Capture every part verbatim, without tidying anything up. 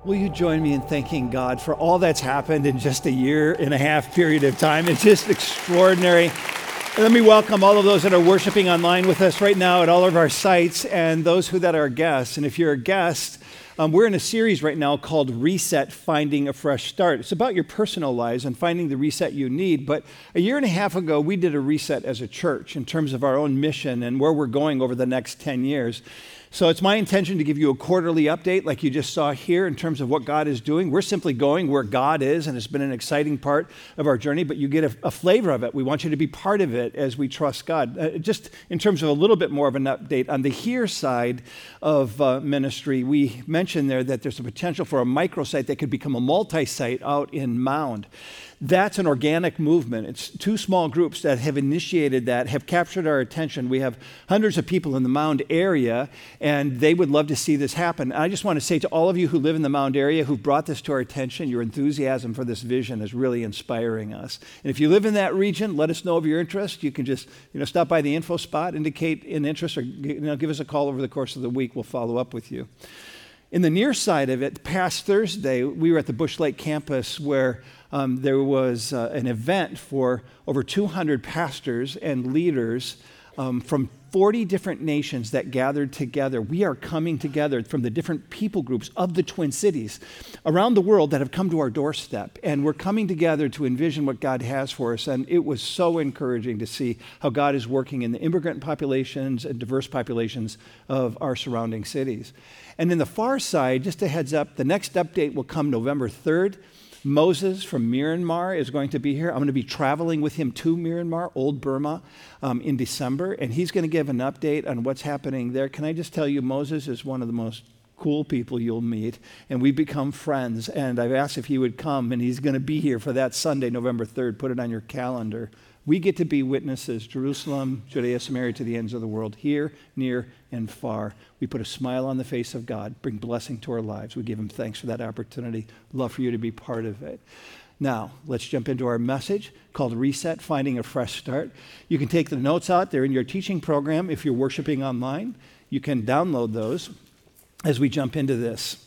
Will you join me in thanking God for all that's happened in just a year and a half period of time? It's just extraordinary. And let me welcome all of those that are worshiping online with us right now at all of our sites and those who that are guests. And if you're a guest, um, we're in a series right now called Reset, Finding a Fresh Start. It's about your personal lives and finding the reset you need. But a year and a half ago, we did a reset as a church in terms of our own mission and where we're going over the next ten years. So it's my intention to give you a quarterly update like you just saw here in terms of what God is doing. We're simply going where God is, and it's been an exciting part of our journey, but you get a, a flavor of it. We want you to be part of it as we trust God. Uh, just in terms of a little bit more of an update, on the here side of uh, ministry, we mentioned there that there's a potential for a microsite that could become a multi-site out in Mound. That's an organic movement. It's two small groups that have initiated that, have captured our attention. We have hundreds of people in the Mound area, and they would love to see this happen. I just want to say to all of you who live in the Mound area who've brought this to our attention, your enthusiasm for this vision is really inspiring us. And if you live in that region, let us know of your interest. You can just you know, stop by the info spot, indicate an interest, or you know, give us a call over the course of the week. We'll follow up with you. In the near side of it, past Thursday, we were at the Bush Lake campus where um, there was uh, an event for over two hundred pastors and leaders um, from forty different nations that gathered together. We are coming together from the different people groups of the Twin Cities around the world that have come to our doorstep. And we're coming together to envision what God has for us. And it was so encouraging to see how God is working in the immigrant populations and diverse populations of our surrounding cities. And in the far side, just a heads up, the next update will come November third. Moses from Myanmar is going to be here. I'm going to be traveling with him to Myanmar, Old Burma, um, in December, and he's going to give an update on what's happening there. Can I just tell you, Moses is one of the most cool people you'll meet, and we've become friends, and I've asked if he would come, and he's going to be here for that Sunday, November third. Put it on your calendar. We get to be witnesses, Jerusalem, Judea, Samaria, to the ends of the world, here, near, and far. We put a smile on the face of God, bring blessing to our lives. We give him thanks for that opportunity. Love for you to be part of it. Now, let's jump into our message called Reset, Finding a Fresh Start. You can take the notes out. They're in your teaching program. If you're worshiping online, you can download those as we jump into this.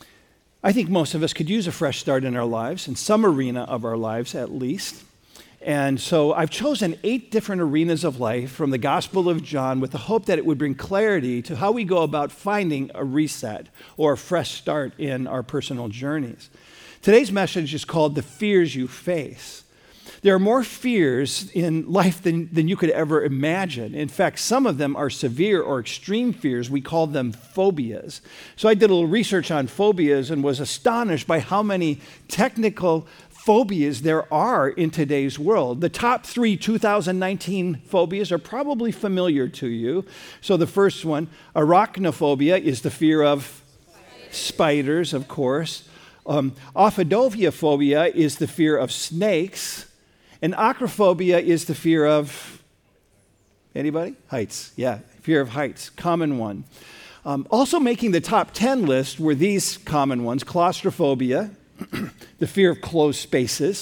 I think most of us could use a fresh start in our lives, in some arena of our lives at least. And so I've chosen eight different arenas of life from the Gospel of John with the hope that it would bring clarity to how we go about finding a reset or a fresh start in our personal journeys. Today's message is called The Fears You Face. There are more fears in life than, than you could ever imagine. In fact, some of them are severe or extreme fears. We call them phobias. So I did a little research on phobias and was astonished by how many technical phobias there are in today's world. The top three two thousand nineteen phobias are probably familiar to you. So the first one, arachnophobia, is the fear of spiders, spiders of course. Um, ophidiophobia is the fear of snakes. And acrophobia is the fear of, anybody? Heights, yeah, fear of heights, common one. Um, also making the top ten list were these common ones: claustrophobia, the fear of closed spaces;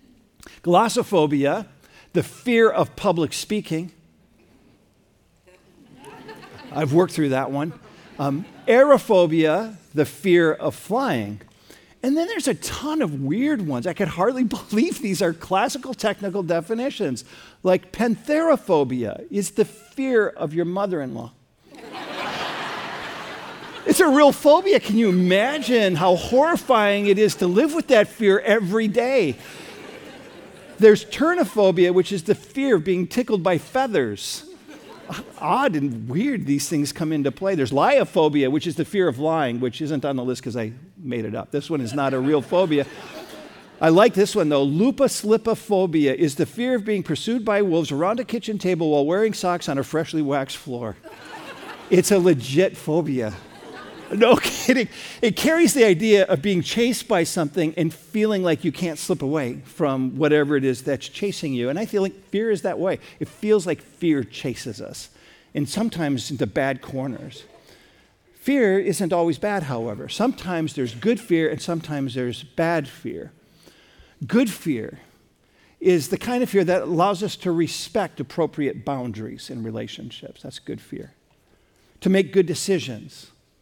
glossophobia, the fear of public speaking. I've worked through that one. Um, aerophobia, the fear of flying. And then there's a ton of weird ones. I could hardly believe these are classical technical definitions. Like pantherophobia is the fear of your mother-in-law. It's a real phobia. Can you imagine how horrifying it is to live with that fear every day? There's turnophobia, which is the fear of being tickled by feathers. Odd and weird these things come into play. There's liophobia, which is the fear of lying, which isn't on the list because I made it up. This one is not a real phobia. I like this one, though. Lupuslipophobia is the fear of being pursued by wolves around a kitchen table while wearing socks on a freshly waxed floor. It's a legit phobia. No kidding. It carries the idea of being chased by something and feeling like you can't slip away from whatever it is that's chasing you. And I feel like fear is that way. It feels like fear chases us, and sometimes into bad corners. Fear isn't always bad, however. Sometimes there's good fear and sometimes there's bad fear. Good fear is the kind of fear that allows us to respect appropriate boundaries in relationships. That's good fear. To make good decisions.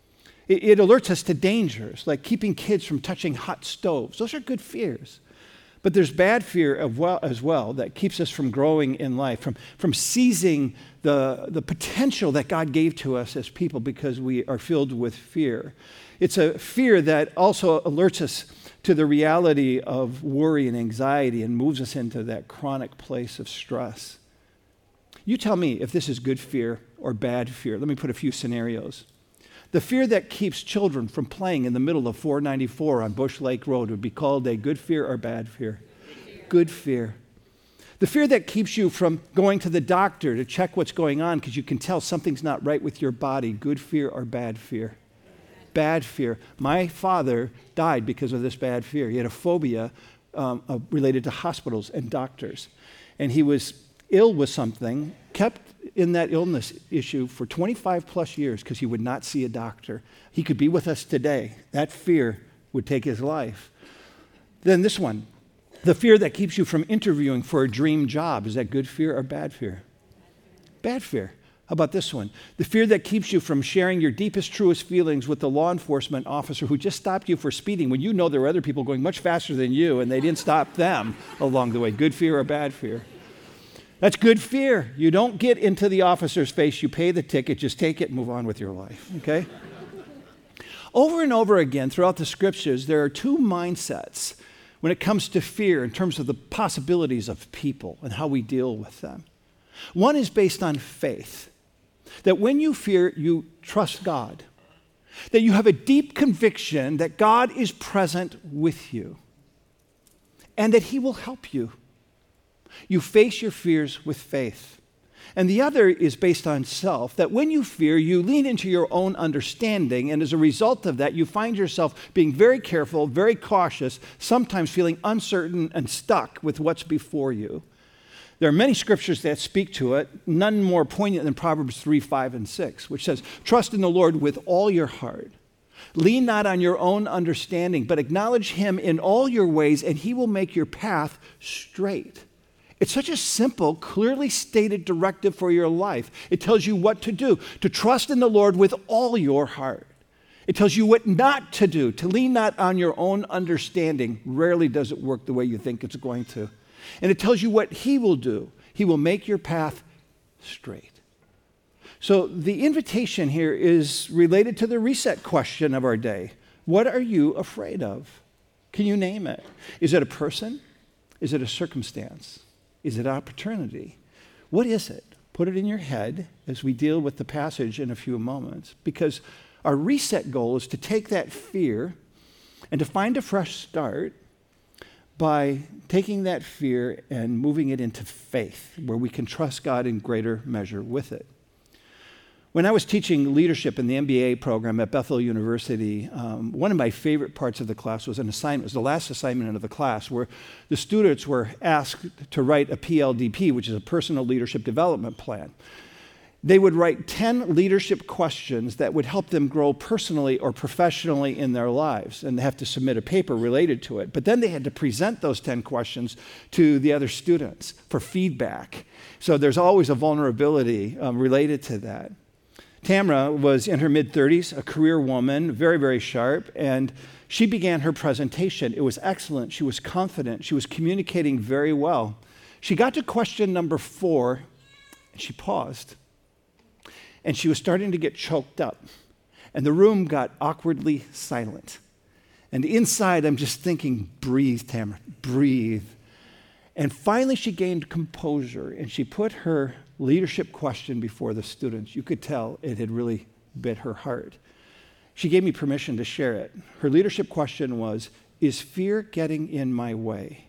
It, it alerts us to dangers, like keeping kids from touching hot stoves. Those are good fears. But there's bad fear of well, as well that keeps us from growing in life, from, from seizing the, the potential that God gave to us as people because we are filled with fear. It's a fear that also alerts us to the reality of worry and anxiety and moves us into that chronic place of stress. You tell me if this is good fear or bad fear. Let me put a few scenarios. The fear that keeps children from playing in the middle of four ninety-four on Bush Lake Road would be called a good fear or bad fear? Good fear. The fear that keeps you from going to the doctor to check what's going on because you can tell something's not right with your body, good fear or bad fear? Bad fear. My father died because of this bad fear. He had a phobia um, uh, related to hospitals and doctors. And he was ill with something, kept in that illness issue for twenty-five plus years because he would not see a doctor. He could be with us today. That fear would take his life. Then this one, the fear that keeps you from interviewing for a dream job. Is that good fear or bad fear? Bad fear. How about this one? The fear that keeps you from sharing your deepest, truest feelings with the law enforcement officer who just stopped you for speeding when you know there were other people going much faster than you and they didn't stop them along the way. Good fear or bad fear? That's good fear. You don't get into the officer's face. You pay the ticket. Just take it and move on with your life, okay? Over and over again throughout the scriptures, there are two mindsets when it comes to fear in terms of the possibilities of people and how we deal with them. One is based on faith, that when you fear, you trust God, that you have a deep conviction that God is present with you and that He will help you. You face your fears with faith. And the other is based on self, that when you fear, you lean into your own understanding, and as a result of that, you find yourself being very careful, very cautious, sometimes feeling uncertain and stuck with what's before you. There are many scriptures that speak to it, none more poignant than Proverbs three, five, and six, which says, trust in the Lord with all your heart. Lean not on your own understanding, but acknowledge Him in all your ways, and He will make your path straight. It's such a simple, clearly stated directive for your life. It tells you what to do, to trust in the Lord with all your heart. It tells you what not to do, to lean not on your own understanding. Rarely does it work the way you think it's going to. And it tells you what He will do. He will make your path straight. So the invitation here is related to the reset question of our day. What are you afraid of? Can you name it? Is it a person? Is it a circumstance? Is it opportunity? What is it? Put it in your head as we deal with the passage in a few moments, because our reset goal is to take that fear and to find a fresh start by taking that fear and moving it into faith, where we can trust God in greater measure with it. When I was teaching leadership in the M B A program at Bethel University, um, one of my favorite parts of the class was an assignment. It was the last assignment of the class where the students were asked to write a P L D P, which is a personal leadership development plan. They would write ten leadership questions that would help them grow personally or professionally in their lives, and they have to submit a paper related to it. But then they had to present those ten questions to the other students for feedback. So there's always a vulnerability um, related to that. Tamra was in her mid-thirties, a career woman, very, very sharp, and she began her presentation. It was excellent. She was confident. She was communicating very well. She got to question number four, and she paused. And she was starting to get choked up. And the room got awkwardly silent. And inside, I'm just thinking, breathe, Tamra, breathe. And finally, she gained composure, and she put her leadership question before the students. You could tell it had really bit her heart. She gave me permission to share it. Her leadership question was, is fear getting in my way?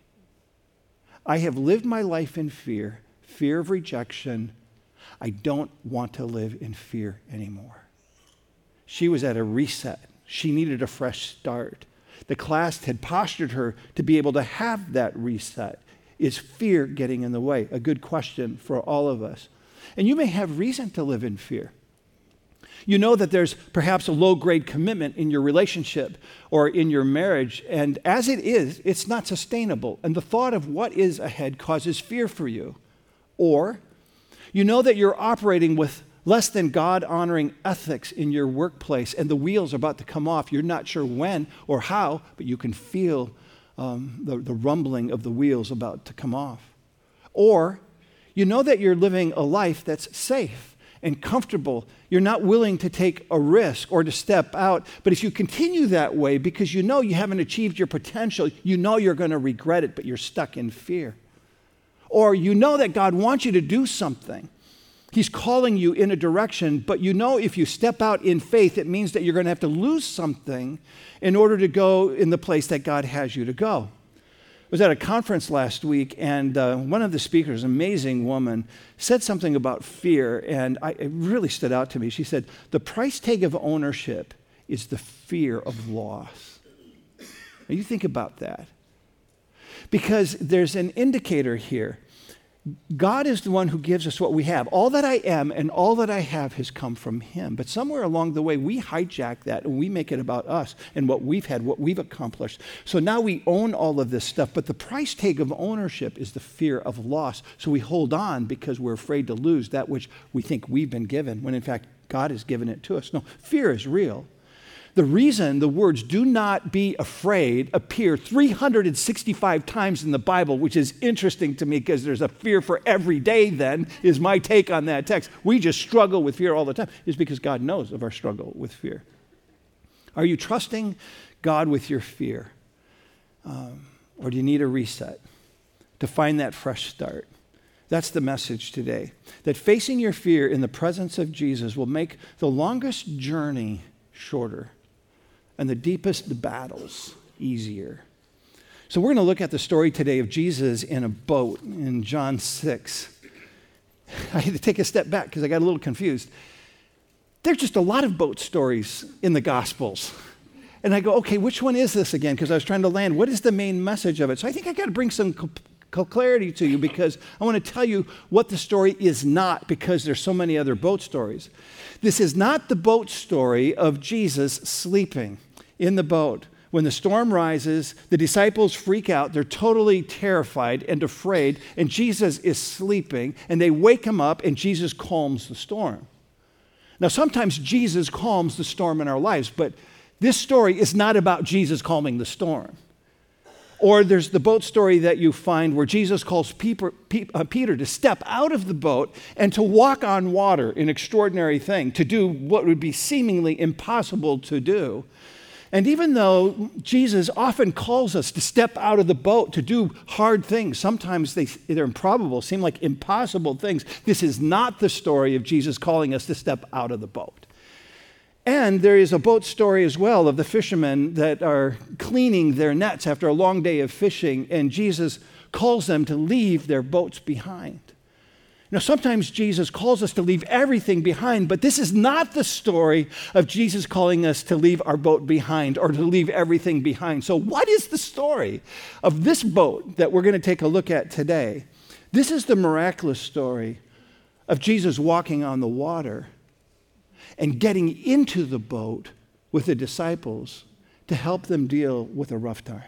I have lived my life in fear, fear of rejection. I don't want to live in fear anymore. She was at a reset. She needed a fresh start. The class had postured her to be able to have that reset. Is fear getting in the way? A good question for all of us. And you may have reason to live in fear. You know that there's perhaps a low-grade commitment in your relationship or in your marriage, and as it is, it's not sustainable. And the thought of what is ahead causes fear for you. Or you know that you're operating with less than God-honoring ethics in your workplace, and the wheels are about to come off. You're not sure when or how, but you can feel um, the, the rumbling of the wheels about to come off. Or you know that you're living a life that's safe and comfortable. You're not willing to take a risk or to step out. But if you continue that way because you know you haven't achieved your potential, you know you're going to regret it, but you're stuck in fear. Or you know that God wants you to do something. He's calling you in a direction, but you know if you step out in faith, it means that you're going to have to lose something in order to go in the place that God has you to go. I was at a conference last week, and uh, one of the speakers, an amazing woman, said something about fear, and I, it really stood out to me. She said, the price tag of ownership is the fear of loss. Now you think about that. Because there's an indicator here. God is the one who gives us what we have. All that I am and all that I have has come from him. But somewhere along the way, we hijack that and we make it about us and what we've had, what we've accomplished. So now we own all of this stuff, but the price tag of ownership is the fear of loss. So we hold on because we're afraid to lose that which we think we've been given, when in fact, God has given it to us. No, fear is real. The reason the words "do not be afraid" appear three hundred sixty-five times in the Bible, which is interesting to me because there's a fear for every day then, is my take on that text. We just struggle with fear all the time, is because God knows of our struggle with fear. Are you trusting God with your fear? Um, or do you need a reset to find that fresh start? That's the message today. That facing your fear in the presence of Jesus will make the longest journey shorter and the deepest battles easier. So we're going to look at the story today of Jesus in a boat in John six. I had to take a step back because I got a little confused. There's just a lot of boat stories in the Gospels. And I go, okay, which one is this again? Because I was trying to land, what is the main message of it? So I think I got to bring some clarity to you, because I want to tell you what the story is not, because there's so many other boat stories. This is not the boat story of Jesus sleeping in the boat. When the storm rises, the disciples freak out. They're totally terrified and afraid, and Jesus is sleeping, and they wake him up, and Jesus calms the storm. Now, sometimes Jesus calms the storm in our lives, but this story is not about Jesus calming the storm. Or there's the boat story that you find where Jesus calls Peter, Peter to step out of the boat and to walk on water, an extraordinary thing, to do what would be seemingly impossible to do. And even though Jesus often calls us to step out of the boat, to do hard things, sometimes they, they're improbable, seem like impossible things, this is not the story of Jesus calling us to step out of the boat. And there is a boat story as well of the fishermen that are cleaning their nets after a long day of fishing, and Jesus calls them to leave their boats behind. Now, sometimes Jesus calls us to leave everything behind, but this is not the story of Jesus calling us to leave our boat behind or to leave everything behind. So what is the story of this boat that we're going to take a look at today? This is the miraculous story of Jesus walking on the water and getting into the boat with the disciples to help them deal with a rough time.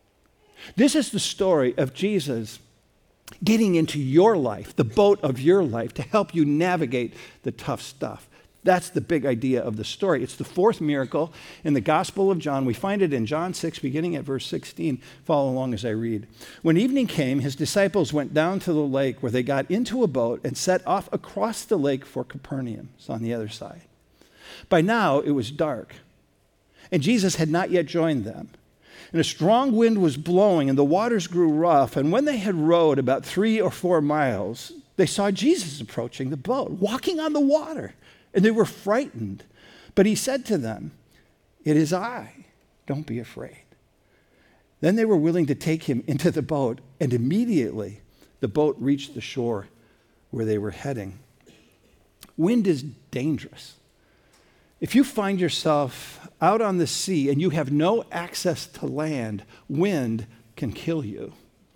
This is the story of Jesus getting into your life, the boat of your life, to help you navigate the tough stuff. That's the big idea of the story. It's the fourth miracle in the Gospel of John. We find it in John six, beginning at verse sixteen. Follow along as I read. When evening came, his disciples went down to the lake, where they got into a boat and set off across the lake for Capernaum. It's on the other side. By now, it was dark, and Jesus had not yet joined them. And a strong wind was blowing, and the waters grew rough. And when they had rowed about three or four miles, they saw Jesus approaching the boat, walking on the water, and they were frightened. But he said to them, "It is I, don't be afraid." Then they were willing to take him into the boat, and immediately the boat reached the shore where they were heading. Wind is dangerous. If you find yourself out on the sea and you have no access to land, wind can kill you.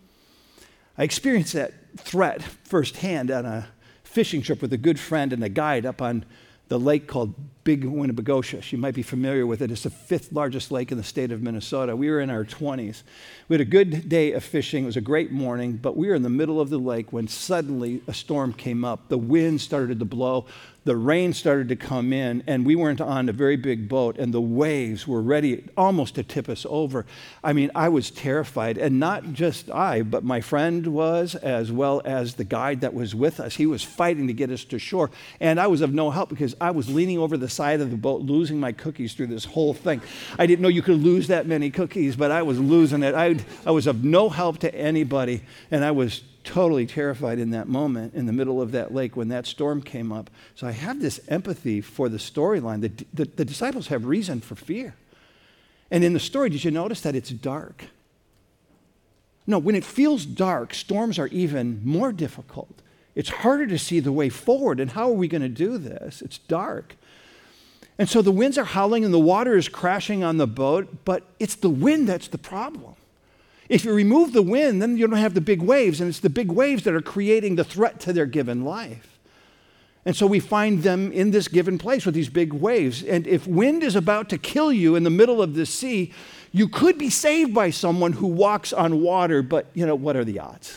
I experienced that threat firsthand on a fishing trip with a good friend and a guide up on the lake called Big Winnebagoshus. You might be familiar with it. It's the fifth largest lake in the state of Minnesota. We were in our twenties. We had a good day of fishing. It was a great morning, but we were in the middle of the lake when suddenly a storm came up. The wind started to blow. The rain started to come in, and we weren't on a very big boat, and the waves were ready almost to tip us over. I mean, I was terrified, and not just I, but my friend was, as well as the guide that was with us. He was fighting to get us to shore, and I was of no help because I was leaning over the side of the boat, losing my cookies through this whole thing. I didn't know you could lose that many cookies, but I was losing it. I, I was of no help to anybody, and I was totally terrified in that moment in the middle of that lake when that storm came up. So I have this empathy for the storyline. The, the, the disciples have reason for fear. And in the story, did you notice that it's dark? No, when it feels dark, storms are even more difficult. It's harder to see the way forward. And how are we going to do this? It's dark. And so the winds are howling and the water is crashing on the boat, but it's the wind that's the problem. If you remove the wind, then you don't have the big waves, and it's the big waves that are creating the threat to their given life. And so we find them in this given place with these big waves. And if wind is about to kill you in the middle of the sea, you could be saved by someone who walks on water, but, you know, what are the odds?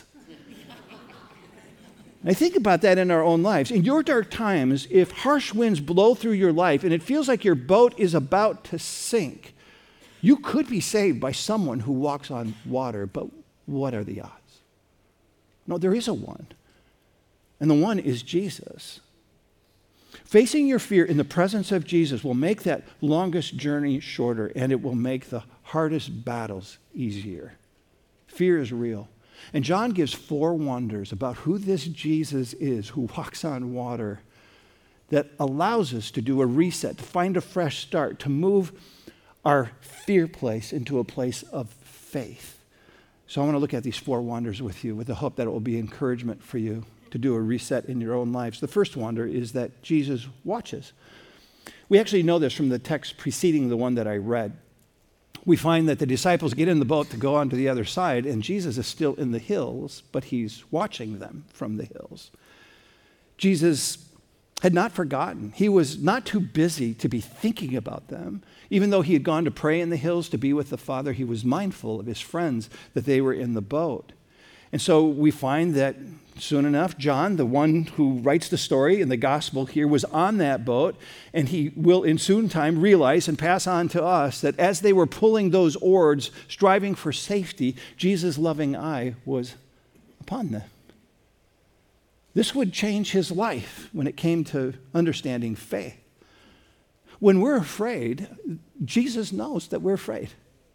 I think about that in our own lives. In your dark times, if harsh winds blow through your life and it feels like your boat is about to sink, you could be saved by someone who walks on water, but what are the odds? No, there is a one, and the one is Jesus. Facing your fear in the presence of Jesus will make that longest journey shorter, and it will make the hardest battles easier. Fear is real. And John gives four wonders about who this Jesus is who walks on water that allows us to do a reset, to find a fresh start, to move our fear place into a place of faith. So I want to look at these four wonders with you with the hope that it will be encouragement for you to do a reset in your own lives. The first wonder is that Jesus watches. We actually know this from the text preceding the one that I read. We find that the disciples get in the boat to go on to the other side, and Jesus is still in the hills, but he's watching them from the hills. Jesus had not forgotten. He was not too busy to be thinking about them. Even though he had gone to pray in the hills to be with the Father, he was mindful of his friends that they were in the boat. And so we find that soon enough, John, the one who writes the story in the gospel here, was on that boat, and he will in soon time realize and pass on to us that as they were pulling those oars, striving for safety, Jesus' loving eye was upon them. This would change his life when it came to understanding faith. When we're afraid, Jesus knows that we're afraid.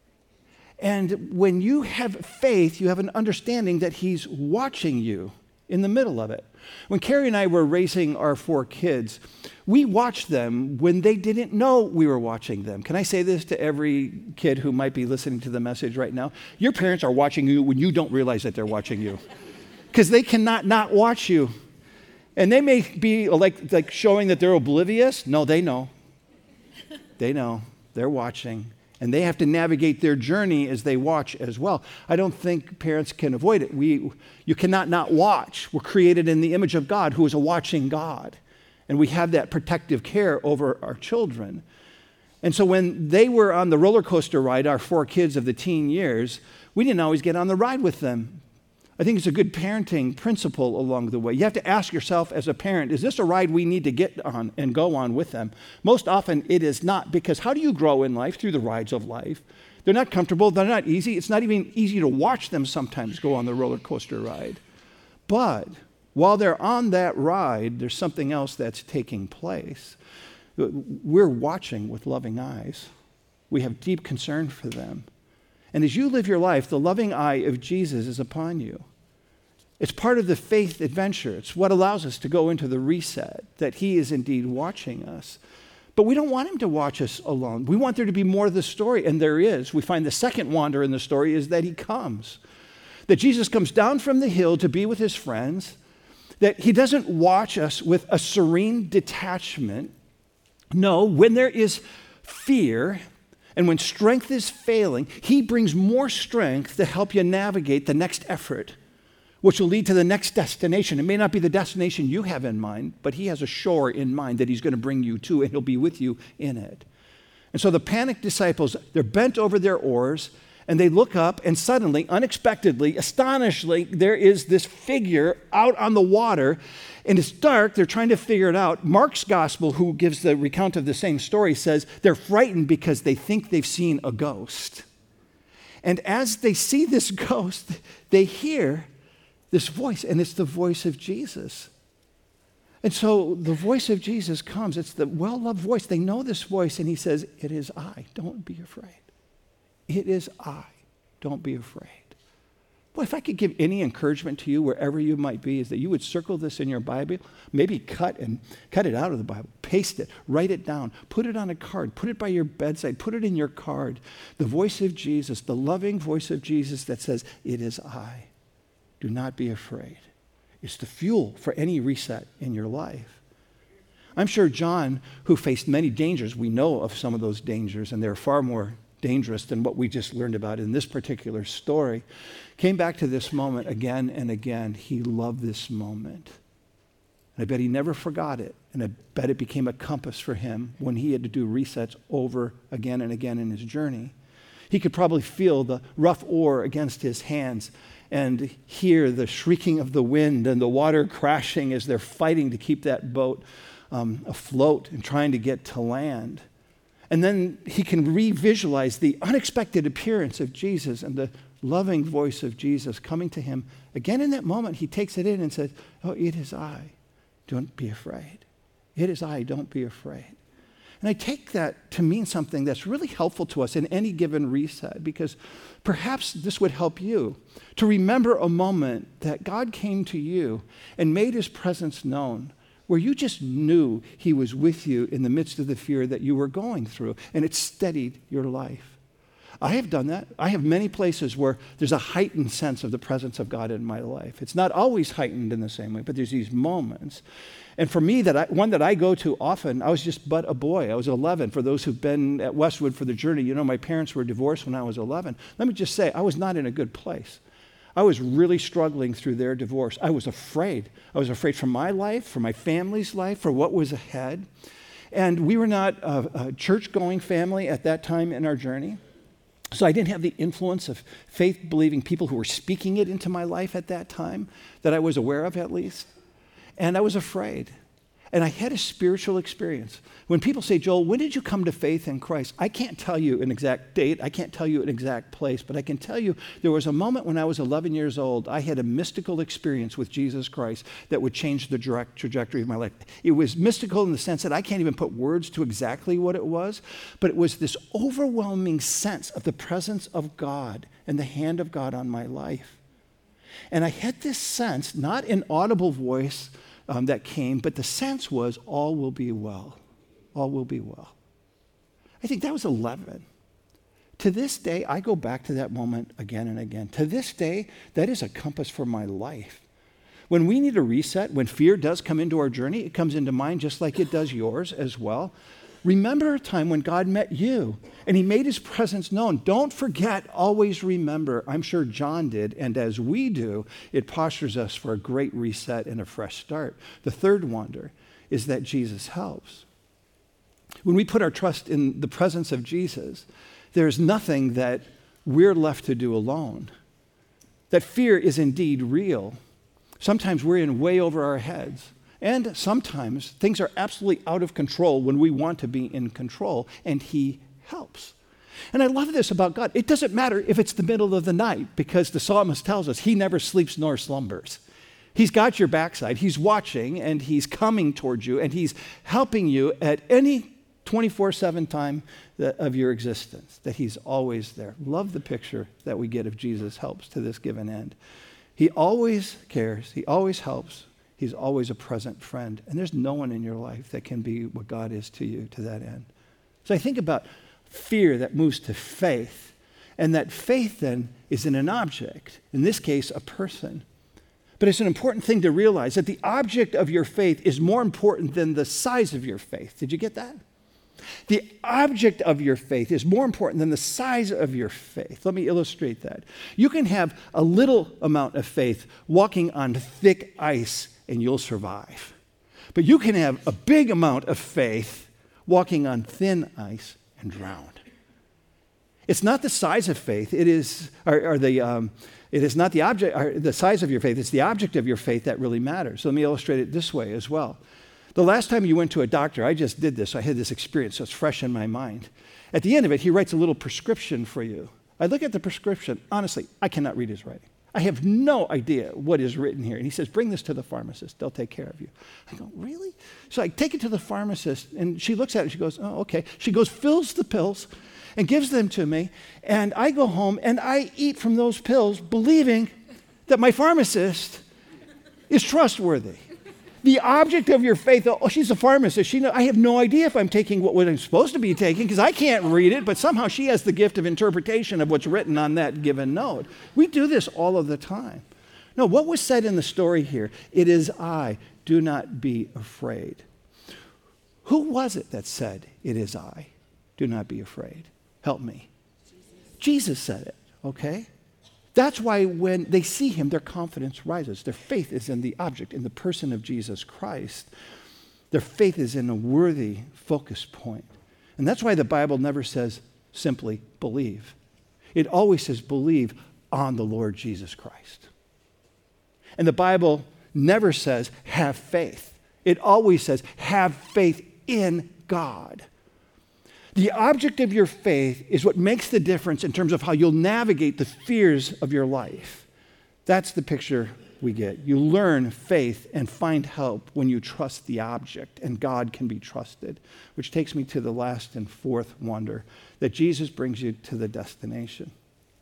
And when you have faith, you have an understanding that he's watching you in the middle of it. When Carrie and I were raising our four kids, we watched them when they didn't know we were watching them. Can I say this to every kid who might be listening to the message right now? Your parents are watching you when you don't realize that they're watching you. Because they cannot not watch you. And they may be like, like showing that they're oblivious. No, they know. They know. They're watching. And they have to navigate their journey as they watch as well. I don't think parents can avoid it. We, you cannot not watch. We're created in the image of God, who is a watching God. And we have that protective care over our children. And so when they were on the roller coaster ride, our four kids of the teen years, we didn't always get on the ride with them. I think it's a good parenting principle along the way. You have to ask yourself as a parent, is this a ride we need to get on and go on with them? Most often it is not, because how do you grow in life? Through the rides of life. They're not comfortable. They're not easy. It's not even easy to watch them sometimes go on the roller coaster ride. But while they're on that ride, there's something else that's taking place. We're watching with loving eyes. We have deep concern for them. And as you live your life, the loving eye of Jesus is upon you. It's part of the faith adventure. It's what allows us to go into the reset, that he is indeed watching us. But we don't want him to watch us alone. We want there to be more of the story, and there is. We find the second wonder in the story is that he comes. That Jesus comes down from the hill to be with his friends, that he doesn't watch us with a serene detachment. No, when there is fear, and when strength is failing, he brings more strength to help you navigate the next effort. which will lead to the next destination. It may not be the destination you have in mind, but he has a shore in mind that he's going to bring you to, and he'll be with you in it. And so the panicked disciples, they're bent over their oars, and they look up, and suddenly, unexpectedly, astonishingly, there is this figure out on the water, and it's dark. They're trying to figure it out. Mark's gospel, who gives the recount of the same story, says they're frightened because they think they've seen a ghost. And as they see this ghost, they hear this voice, and it's the voice of Jesus. And so the voice of Jesus comes. It's the well-loved voice. They know this voice, and he says, "It is I. Don't be afraid. It is I. Don't be afraid." Boy, if I could give any encouragement to you wherever you might be, is that you would circle this in your Bible, maybe cut and cut it out of the Bible, paste it, write it down, put it on a card, put it by your bedside, put it in your card. The voice of Jesus, the loving voice of Jesus that says, "It is I. Do not be afraid." It's the fuel for any reset in your life. I'm sure John, who faced many dangers, we know of some of those dangers, and they're far more dangerous than what we just learned about in this particular story, came back to this moment again and again. He loved this moment. And I bet he never forgot it. And I bet it became a compass for him when he had to do resets over again and again in his journey. He could probably feel the rough oar against his hands and hear the shrieking of the wind and the water crashing as they're fighting to keep that boat um, afloat and trying to get to land. And then he can re-visualize the unexpected appearance of Jesus and the loving voice of Jesus coming to him. Again, in that moment, he takes it in and says, "Oh, it is I. Don't be afraid. It is I. Don't be afraid." And I take that to mean something that's really helpful to us in any given reset, because perhaps this would help you to remember a moment that God came to you and made his presence known, where you just knew he was with you in the midst of the fear that you were going through, and it steadied your life. I have done that. I have many places where there's a heightened sense of the presence of God in my life. It's not always heightened in the same way, but there's these moments. And for me, that I, one that I go to often, I was just but a boy. I was eleven. For those who've been at Westwood for the journey, you know my parents were divorced when I was eleven. Let me just say, I was not in a good place. I was really struggling through their divorce. I was afraid. I was afraid for my life, for my family's life, for what was ahead. And we were not a, a church-going family at that time in our journey. So I didn't have the influence of faith-believing people who were speaking it into my life at that time, that I was aware of at least. And I was afraid. And I had a spiritual experience. When people say, "Joel, when did you come to faith in Christ?" I can't tell you an exact date. I can't tell you an exact place. But I can tell you there was a moment when I was eleven years old. I had a mystical experience with Jesus Christ that would change the direct trajectory of my life. It was mystical in the sense that I can't even put words to exactly what it was. But it was this overwhelming sense of the presence of God and the hand of God on my life. And I had this sense, not an audible voice, Um, that came, but the sense was, all will be well. All will be well. I think that was eleven. To this day, I go back to that moment again and again. To this day, that is a compass for my life. When we need a reset, when fear does come into our journey, it comes into mine just like it does yours as well. Remember a time when God met you and he made his presence known. Don't forget, always remember. I'm sure John did, and as we do, it postures us for a great reset and a fresh start. The third wonder is that Jesus helps. When we put our trust in the presence of Jesus, there's nothing that we're left to do alone. That fear is indeed real. Sometimes we're in way over our heads. And sometimes things are absolutely out of control when we want to be in control, and he helps. And I love this about God. It doesn't matter if it's the middle of the night, because the psalmist tells us he never sleeps nor slumbers. He's got your backside. He's watching, and he's coming towards you, and he's helping you at any twenty-four seven time of your existence, that he's always there. Love the picture that we get of Jesus helps to this given end. He always cares. He always helps. He's always a present friend. And there's no one in your life that can be what God is to you to that end. So I think about fear that moves to faith. And that faith then is in an object, in this case, a person. But it's an important thing to realize that the object of your faith is more important than the size of your faith. Did you get that? The object of your faith is more important than the size of your faith. Let me illustrate that. You can have a little amount of faith walking on thick ice and you'll survive. But you can have a big amount of faith walking on thin ice and drown. It's not the size of faith, it is, or, or the, um, it is not the object, or the size of your faith, it's the object of your faith that really matters. So let me illustrate it this way as well. The last time you went to a doctor, I just did this, I had this experience, so it's fresh in my mind. At the end of it, he writes a little prescription for you. I look at the prescription, honestly, I cannot read his writing. I have no idea what is written here. And he says, bring this to the pharmacist, they'll take care of you. I go, really? So I take it to the pharmacist, and she looks at it and she goes, oh, okay. She goes, fills the pills, and gives them to me, and I go home and I eat from those pills believing that my pharmacist is trustworthy. The object of your faith, oh, she's a pharmacist. She know, I have no idea if I'm taking what, what I'm supposed to be taking because I can't read it, but somehow she has the gift of interpretation of what's written on that given note. We do this all of the time. No, what was said in the story here? It is I, do not be afraid. Who was it that said, it is I, do not be afraid? Help me. Jesus, Jesus said it, okay? That's why when they see him, their confidence rises. Their faith is in the object, in the person of Jesus Christ. Their faith is in a worthy focus point. And that's why the Bible never says simply believe. It always says believe on the Lord Jesus Christ. And the Bible never says have faith. It always says have faith in God. The object of your faith is what makes the difference in terms of how you'll navigate the fears of your life. That's the picture we get. You learn faith and find help when you trust the object, and God can be trusted, which takes me to the last and fourth wonder, that Jesus brings you to the destination.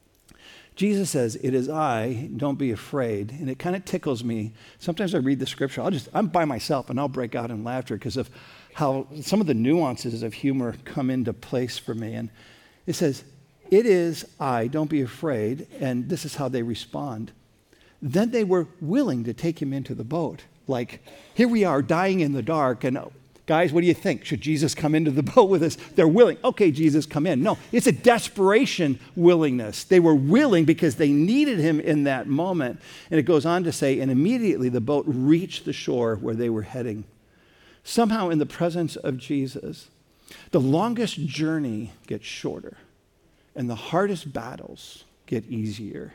Jesus says, it is I, don't be afraid. And it kind of tickles me. Sometimes I read the scripture, I'll just, I'm by myself and I'll break out in laughter because of how some of the nuances of humor come into place for me. And it says, it is I, don't be afraid. And this is how they respond. Then they were willing to take him into the boat. Like, here we are dying in the dark. And guys, what do you think? Should Jesus come into the boat with us? They're willing. Okay, Jesus, come in. No, it's a desperation willingness. They were willing because they needed him in that moment. And it goes on to say, and immediately the boat reached the shore where they were heading. Somehow in the presence of Jesus, the longest journey gets shorter and the hardest battles get easier.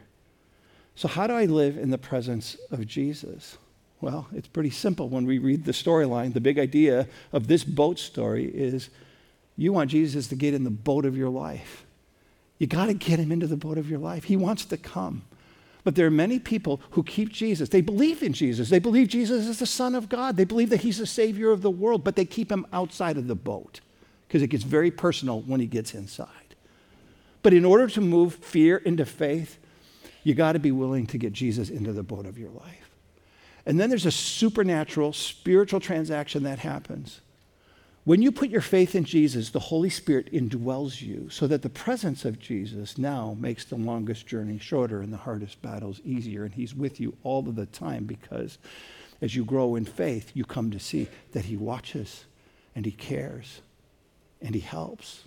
So how do I live in the presence of Jesus? Well, it's pretty simple when we read the storyline. The big idea of this boat story is you want Jesus to get in the boat of your life. You got to get him into the boat of your life. He wants to come. But there are many people who keep Jesus. They believe in Jesus. They believe Jesus is the Son of God. They believe that he's the Savior of the world, but they keep him outside of the boat because it gets very personal when he gets inside. But in order to move fear into faith, you got to be willing to get Jesus into the boat of your life. And then there's a supernatural, spiritual transaction that happens. When you put your faith in Jesus, the Holy Spirit indwells you so that the presence of Jesus now makes the longest journey shorter and the hardest battles easier. And he's with you all of the time because as you grow in faith, you come to see that he watches and he cares and he helps.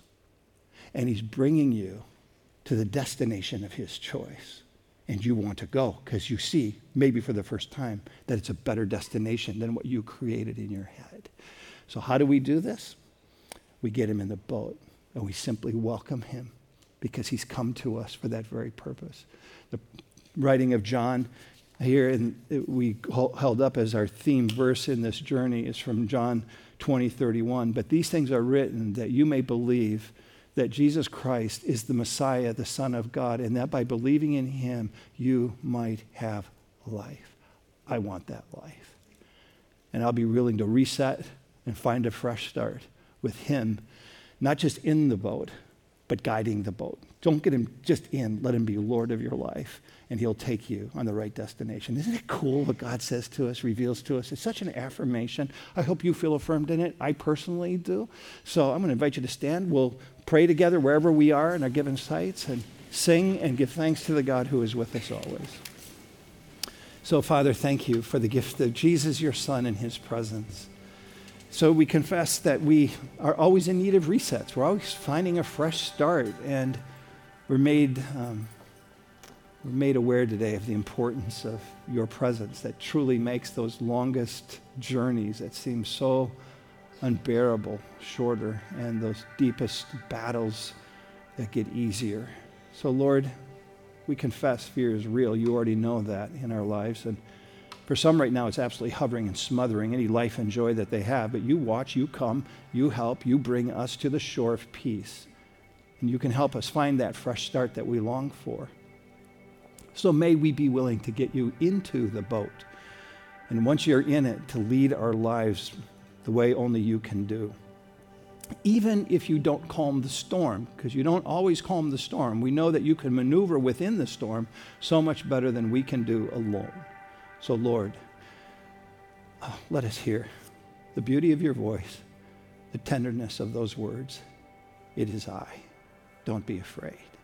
And he's bringing you to the destination of his choice. And you want to go because you see, maybe for the first time, that it's a better destination than what you created in your head. So how do we do this? We get him in the boat and we simply welcome him because he's come to us for that very purpose. The writing of John here, and we held up as our theme verse in this journey, is from John twenty thirty-one. But these things are written that you may believe that Jesus Christ is the Messiah, the Son of God, and that by believing in him, you might have life. I want that life. And I'll be willing to reset and find a fresh start with him, not just in the boat, but guiding the boat. Don't get him just in, let him be Lord of your life, and he'll take you on the right destination. Isn't it cool what God says to us, reveals to us? It's such an affirmation. I hope you feel affirmed in it. I personally do. So I'm going to invite you to stand. We'll pray together wherever we are in our given sites and sing and give thanks to the God who is with us always. So, Father, thank you for the gift of Jesus, your Son, and his presence. So we confess that we are always in need of resets. We're always finding a fresh start, and we're made um, we're made aware today of the importance of your presence that truly makes those longest journeys that seem so unbearable shorter, and those deepest battles that get easier. So Lord, we confess fear is real. You already know that in our lives, and for some right now, it's absolutely hovering and smothering any life and joy that they have. But you watch, you come, you help, you bring us to the shore of peace. And you can help us find that fresh start that we long for. So may we be willing to get you into the boat. And once you're in it, to lead our lives the way only you can do. Even if you don't calm the storm, because you don't always calm the storm, we know that you can maneuver within the storm so much better than we can do alone. So Lord, uh, let us hear the beauty of your voice, the tenderness of those words. It is I. Don't be afraid.